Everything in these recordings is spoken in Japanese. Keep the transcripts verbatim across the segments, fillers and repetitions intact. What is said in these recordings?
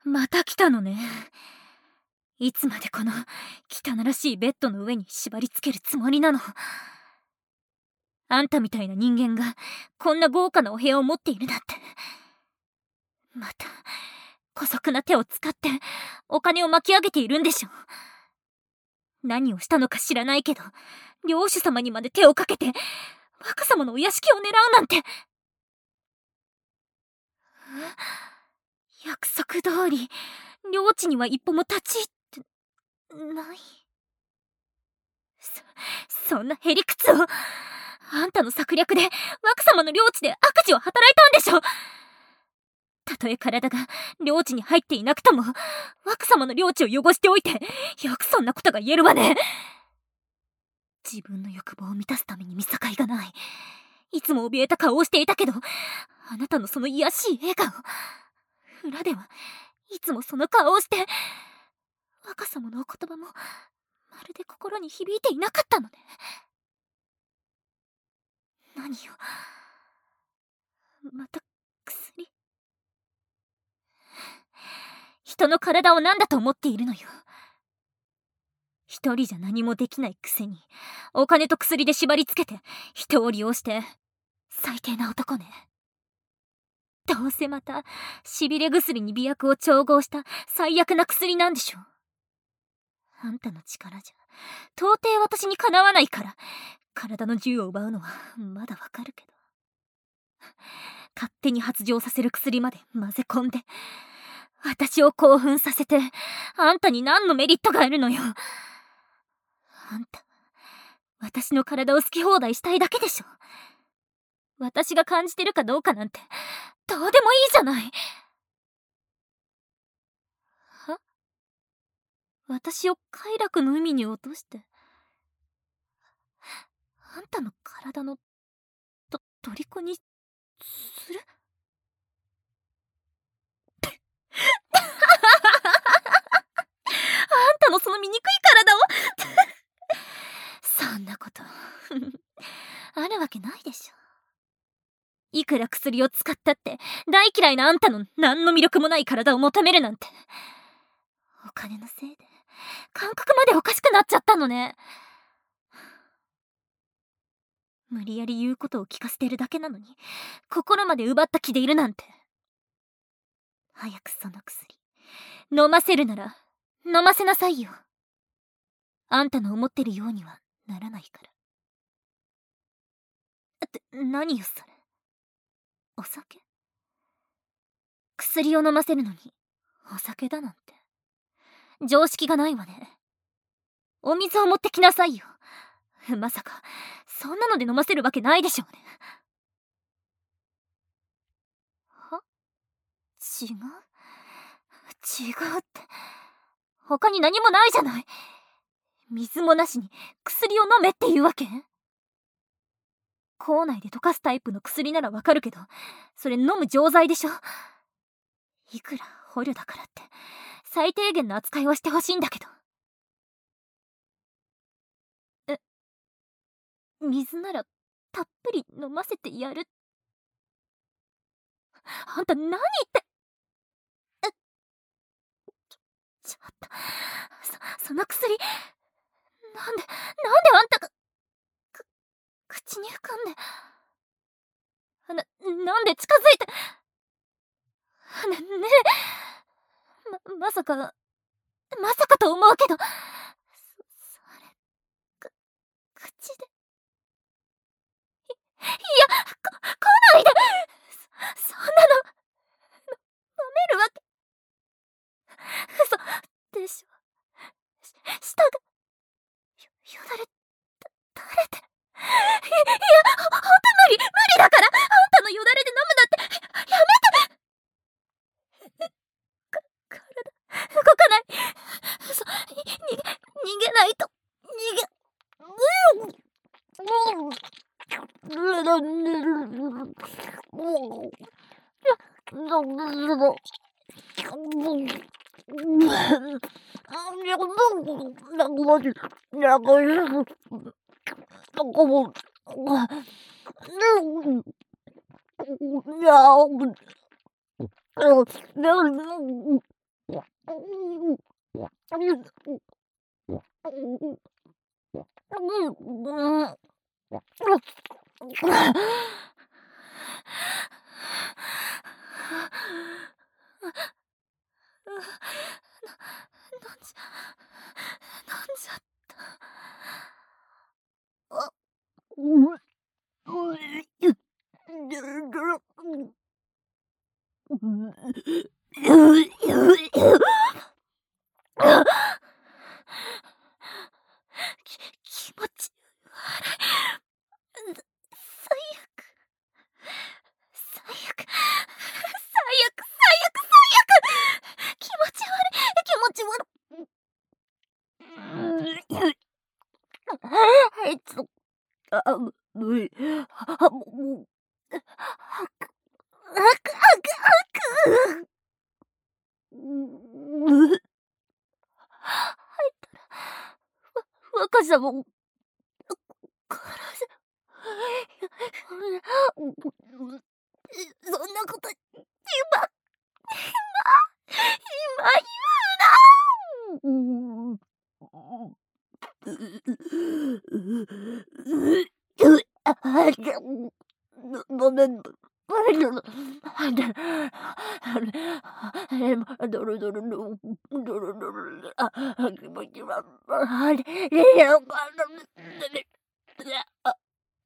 また来たのね。いつまでこの汚らしいベッドの上に縛り付けるつもりなの。あんたみたいな人間がこんな豪華なお部屋を持っているなんて。また姑息な手を使ってお金を巻き上げているんでしょ。何をしたのか知らないけど、領主様にまで手をかけて若様のお屋敷を狙うなんて。約束通り領地には一歩も立ち入ってない。そ、そんなへりくつを、あんたの策略で若様の領地で悪事を働いたんでしょ。たとえ体が領地に入っていなくとも若様の領地を汚しておいて、よくそんなことが言えるわね。自分の欲望を満たすために見境がない。いつも怯えた顔をしていたけど、あなたのその卑しい笑顔、裏ではいつもその顔をして、若様のお言葉もまるで心に響いていなかったのね。何よ、また薬。人の体を何だと思っているのよ。一人じゃ何もできないくせにお金と薬で縛り付けて人を利用して、最低な男ね。どうせまたしびれ薬に美薬を調合した最悪な薬なんでしょ。あんたの力じゃ到底私にかなわないから、体の自由を奪うのはまだわかるけど、勝手に発情させる薬まで混ぜ込んで私を興奮させて、あんたに何のメリットがあるのよ。あんた私の体を好き放題したいだけでしょ。私が感じてるかどうかなんてどうでもいいじゃない。は？私を快楽の海に落として、あんたの体のと虜にする？あんたのその醜い体をそんなことあるわけないでしょ。いくら薬を使ったって大嫌いなあんたの何の魅力もない体を求めるなんて。お金のせいで感覚までおかしくなっちゃったのね。無理やり言うことを聞かせてるだけなのに心まで奪った気でいるなんて。早くその薬飲ませるなら飲ませなさいよ。あんたの思ってるようにはならないから。って何よそれ。お酒？薬を飲ませるのにお酒だなんて常識がないわね。お水を持ってきなさいよ。まさかそんなので飲ませるわけないでしょうね。は？違う違うって、他に何もないじゃない。水もなしに薬を飲めっていうわけ？口内で溶かすタイプの薬ならわかるけど、それ飲む錠剤でしょ。いくら捕虜だからって最低限の扱いはしてほしいんだけど。え、水ならたっぷり飲ませてやる。あんた何言って。え、ちょっと、そ、その薬なんでなんであんたがく口に含んで、な、なんで近づいて。ね、ねえ、ま、まさかまさかと思うけど、そ、それ、く、口で。い、いや、こ、来ないで。そ、そんなの、の、飲めるわけ。嘘でしょ。し、舌が、よ、よだれ、た、垂れて。い、いや、ほ、ほんと無理、無理だから、あんたのよだれで飲むなんて、や、やめて。か、体、動かない。嘘、に、逃げ、逃げないと、逃げ、うぅ、うぅ。 き気持ち悪い。最悪。最悪。最悪。最悪。最悪。気持ち悪い。気持ち悪い。あいつ、あ、無理。あ、もう、吐く、吐く、吐く、吐く。吐いたら、わ、若さも、からじゃ、そんなこと、今、今、今言うな。ごめん。ドロドロの、ドロドロ、あ、気持ちは、あれ、れよかな、あ、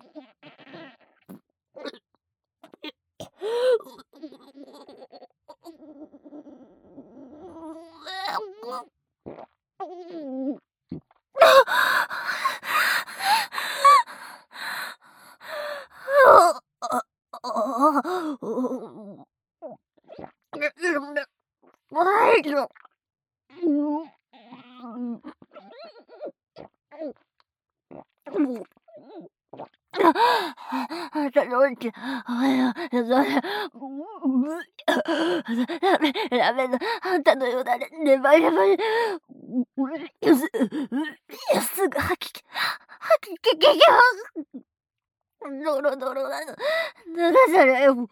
ダメだ。あんたのようなね、ネバネバす、すぐ吐き、吐き気が、ドロドロなの。流されよ。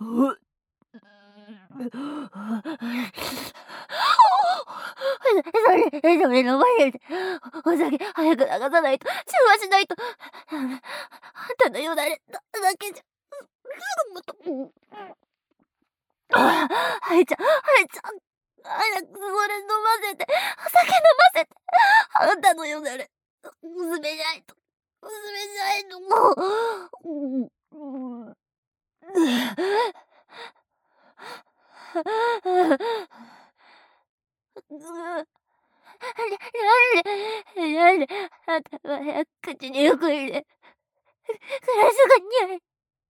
それ、それの前で、お酒早く流さないと、中和しないと。あんたのようなね、だけじゃ、すぐもと。はいちゃん、はいちゃん。早くそれ飲ませて、お酒飲ませて。あんたのようなね、娘じゃないと、娘じゃないと、もう。なんで、あんたは早く口によく入れ、グラスがにゃい。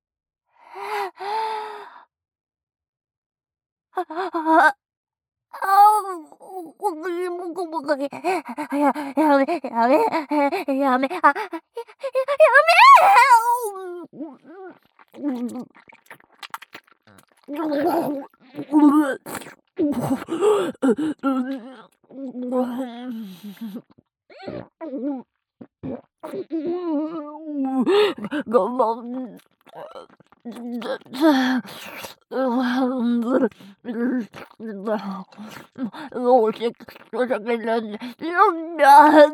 ああ、ああ、もぐもぐもぐ。や、やめ、やめ、やめ、あ、や、やめ。我慢。お酒、お酒なんで、飲んだ。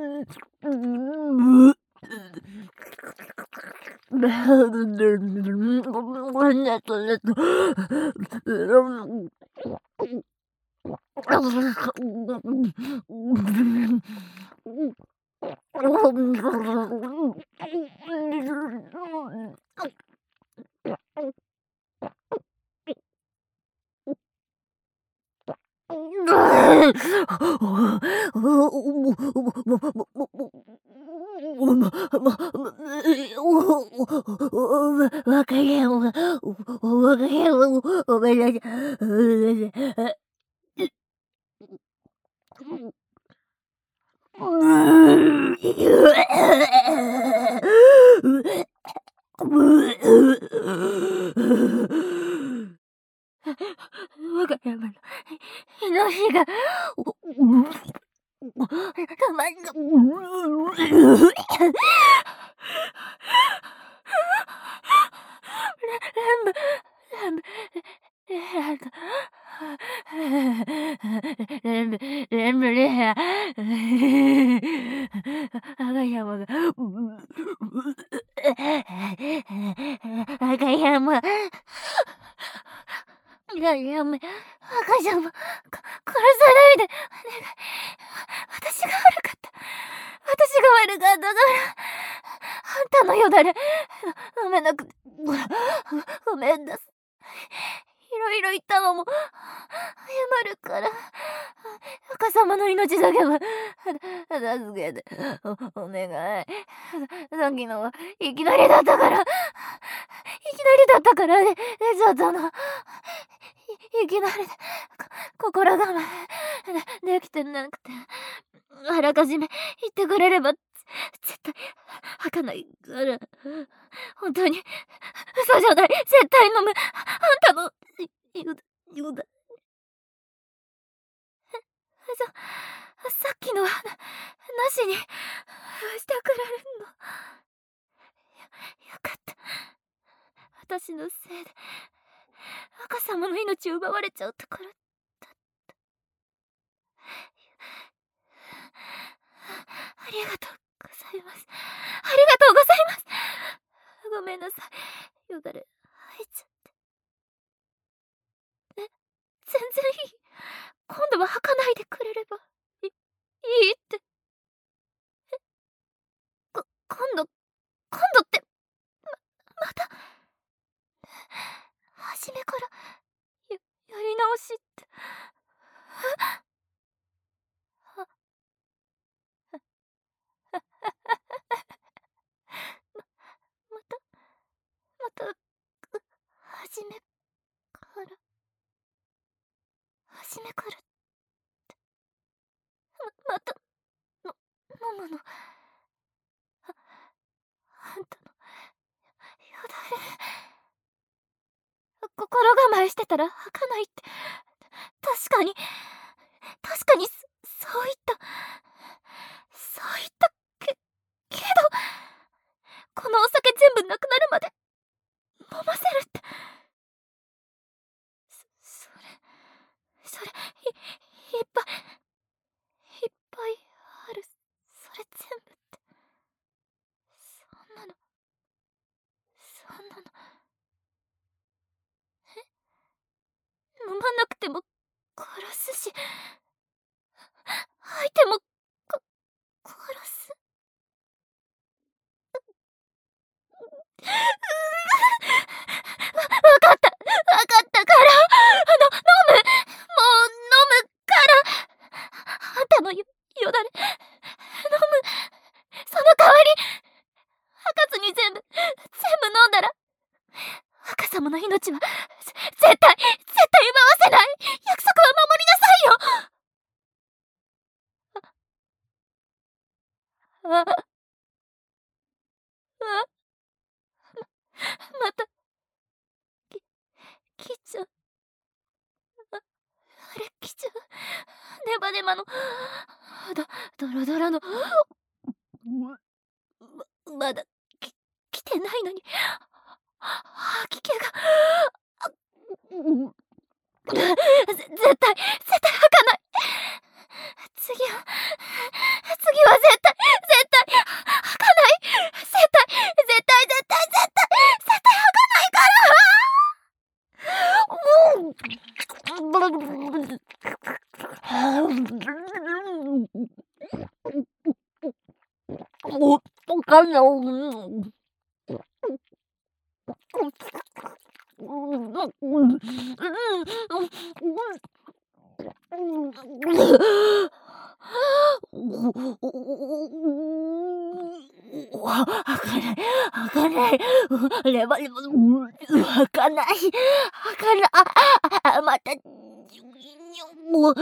わかりやんわ。わかりやんわ。ごめんなさい。ごめんなさい。わが山のイノシシが、たまにが、ランブ、ランブ、ランブ、 レンブレンブレア赤山が赤山赤山赤山か殺さないでお願い。私が悪かった。私が悪かったからあんたのよだれ飲めなくてごめんなさい。いろいろ言ったのも謝るから赤様の命だけは助けて お, お願い。さっきのはいきなりだったからいきなりだったからねちょっとのいきなりで心構えできてなくてあらかじめ言ってくれれば絶対吐かないから本当に嘘じゃない絶対飲むあんたのよだよだじゃさっきのはなしにしてくれるの よ, よかった。私のせいで赤様の命を奪われちゃうところだった。ありがとうございます。ありがとうございます。ごめんなさい。よだれ吐いちゃって。え、全然いい。今度は吐かないでくれればいいいって。え、こ今度今度ってままた初めからややり直しって。はままたまた初めから初めからままたの飲むのああんたのよだれ心構えしてたら吐かないって確かに確かにそそう言ったそう言ったけけどこのお酒全部なくなるまで飲ませるってそそれそれいいっぱいいっぱいあるそれ全部ってそんなのそんなのえ飲まなくても殺すし相手もか殺すわわかったわかったからあの飲むもう飲むからあんたのよよだれ飲むその代わり吐かずに全部全部飲んだら赤様の命はぜ絶対絶対奪わせない約束は守りなさいよあああまたききちゃうああれきちゃうネバネバのどドロドロのままだき来てないのに吐き気があうんぜ絶対絶対吐かない次は次は絶対絶対吐かない絶対絶対絶対絶対絶対吐かないからおおかんよ開かない開かないレバレバ開かない開かないああまたもう